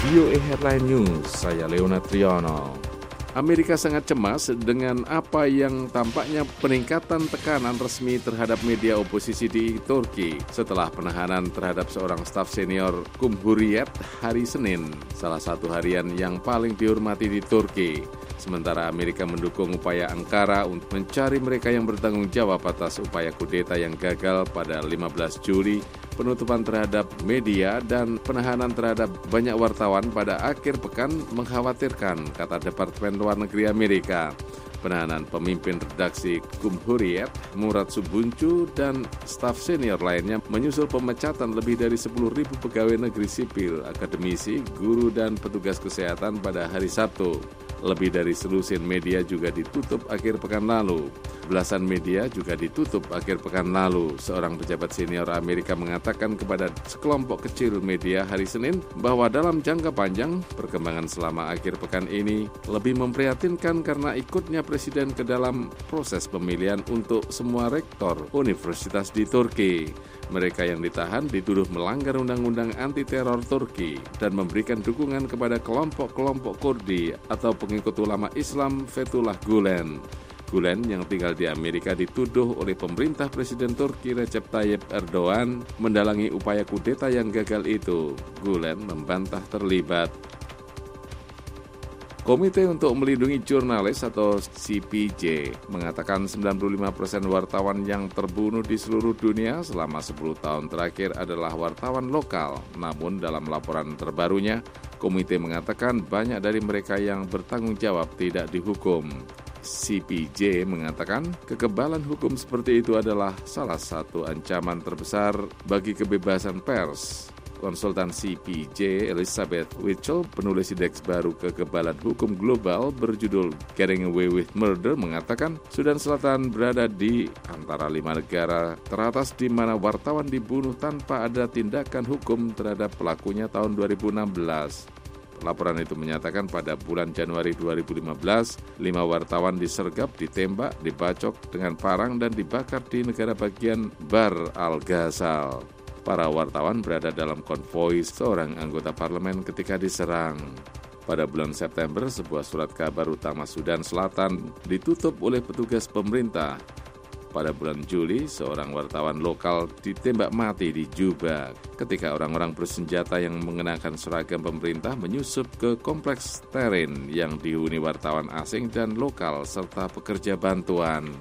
VOA Headline News, saya Leonard Triono. Amerika sangat cemas dengan apa yang tampaknya peningkatan tekanan resmi terhadap media oposisi di Turki setelah penahanan terhadap seorang staf senior Cumhuriyet hari Senin, salah satu harian yang paling dihormati di Turki. Sementara Amerika mendukung upaya Ankara untuk mencari mereka yang bertanggung jawab atas upaya kudeta yang gagal pada 15 Juli, penutupan terhadap media dan penahanan terhadap banyak wartawan pada akhir pekan mengkhawatirkan, kata Departemen Luar Negeri Amerika. Penahanan pemimpin redaksi Cumhuriyet, Murat Subuncu, dan staf senior lainnya menyusul pemecatan lebih dari 10.000 pegawai negeri sipil, akademisi, guru, dan petugas kesehatan pada hari Sabtu. Lebih dari selusin media juga ditutup akhir pekan lalu. Belasan media juga ditutup akhir pekan lalu. Seorang pejabat senior Amerika mengatakan kepada sekelompok kecil media hari Senin bahwa dalam jangka panjang, perkembangan selama akhir pekan ini lebih memprihatinkan karena ikutnya presiden ke dalam proses pemilihan untuk semua rektor universitas di Turki. Mereka yang ditahan dituduh melanggar undang-undang anti-teror Turki dan memberikan dukungan kepada kelompok-kelompok Kurdi atau pengikut ulama Islam Fethullah Gulen. Gulen yang tinggal di Amerika dituduh oleh pemerintah Presiden Turki Recep Tayyip Erdogan mendalangi upaya kudeta yang gagal itu. Gulen membantah terlibat. Komite untuk Melindungi Jurnalis atau CPJ mengatakan 95% wartawan yang terbunuh di seluruh dunia selama 10 tahun terakhir adalah wartawan lokal. Namun dalam laporan terbarunya, komite mengatakan banyak dari mereka yang bertanggung jawab tidak dihukum. CPJ mengatakan kekebalan hukum seperti itu adalah salah satu ancaman terbesar bagi kebebasan pers. Konsultan CPJ Elizabeth Wichel, penulis indeks baru kekebalan hukum global berjudul Getting Away with Murder, mengatakan Sudan Selatan berada di antara 5 negara teratas di mana wartawan dibunuh tanpa ada tindakan hukum terhadap pelakunya tahun 2016. Laporan itu menyatakan pada bulan Januari 2015, 5 wartawan disergap, ditembak, dibacok dengan parang dan dibakar di negara bagian Bahr al-Ghazal. Para wartawan berada dalam konvoi seorang anggota parlemen ketika diserang. Pada bulan September, sebuah surat kabar utama Sudan Selatan ditutup oleh petugas pemerintah. Pada bulan Juli, seorang wartawan lokal ditembak mati di Juba ketika orang-orang bersenjata yang mengenakan seragam pemerintah menyusup ke kompleks Terin yang dihuni wartawan asing dan lokal serta pekerja bantuan.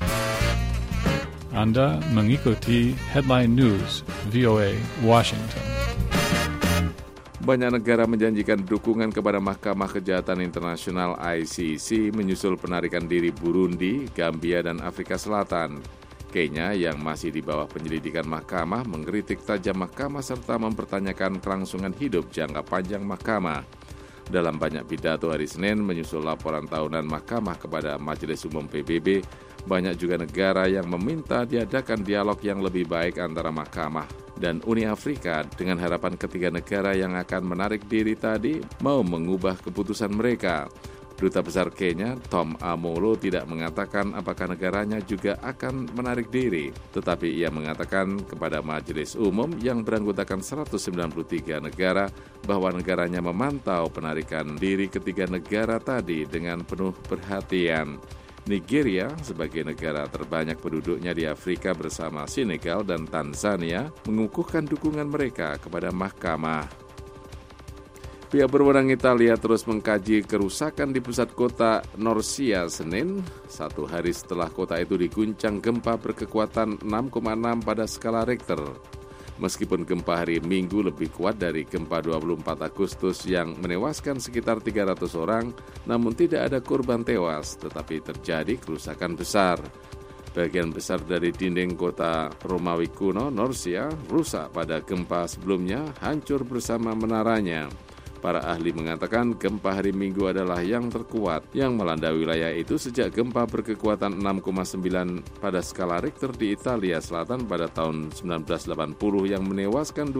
Anda mengikuti Headline News VOA Washington. Banyak negara menjanjikan dukungan kepada Mahkamah Kejahatan Internasional ICC menyusul penarikan diri Burundi, Gambia, dan Afrika Selatan. Kenya yang masih di bawah penyelidikan mahkamah mengkritik tajam mahkamah serta mempertanyakan kelangsungan hidup jangka panjang mahkamah. Dalam banyak pidato hari Senin menyusul laporan tahunan mahkamah kepada Majelis Umum PBB, banyak juga negara yang meminta diadakan dialog yang lebih baik antara mahkamah dan Uni Afrika dengan harapan ketiga negara yang akan menarik diri tadi mau mengubah keputusan mereka. Duta Besar Kenya, Tom Amolo, tidak mengatakan apakah negaranya juga akan menarik diri, tetapi ia mengatakan kepada Majelis Umum yang beranggotakan 193 negara bahwa negaranya memantau penarikan diri ketiga negara tadi dengan penuh perhatian. Nigeria sebagai negara terbanyak penduduknya di Afrika bersama Senegal dan Tanzania mengukuhkan dukungan mereka kepada mahkamah. Pihak berwenang Italia terus mengkaji kerusakan di pusat kota Norcia Senin, 1 hari setelah kota itu diguncang gempa berkekuatan 6,6 pada skala Richter. Meskipun gempa hari Minggu lebih kuat dari gempa 24 Agustus yang menewaskan sekitar 300 orang, namun tidak ada korban tewas, tetapi terjadi kerusakan besar. Bagian besar dari dinding kota Romawi kuno, Norcia, rusak pada gempa sebelumnya, hancur bersama menaranya. Para ahli mengatakan gempa hari Minggu adalah yang terkuat yang melanda wilayah itu sejak gempa berkekuatan 6,9 pada skala Richter di Italia Selatan pada tahun 1980 yang menewaskan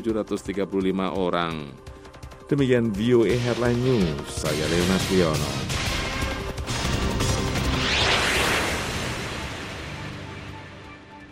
2.735 orang. Demikian VOA Headline News, saya Leonard Triono.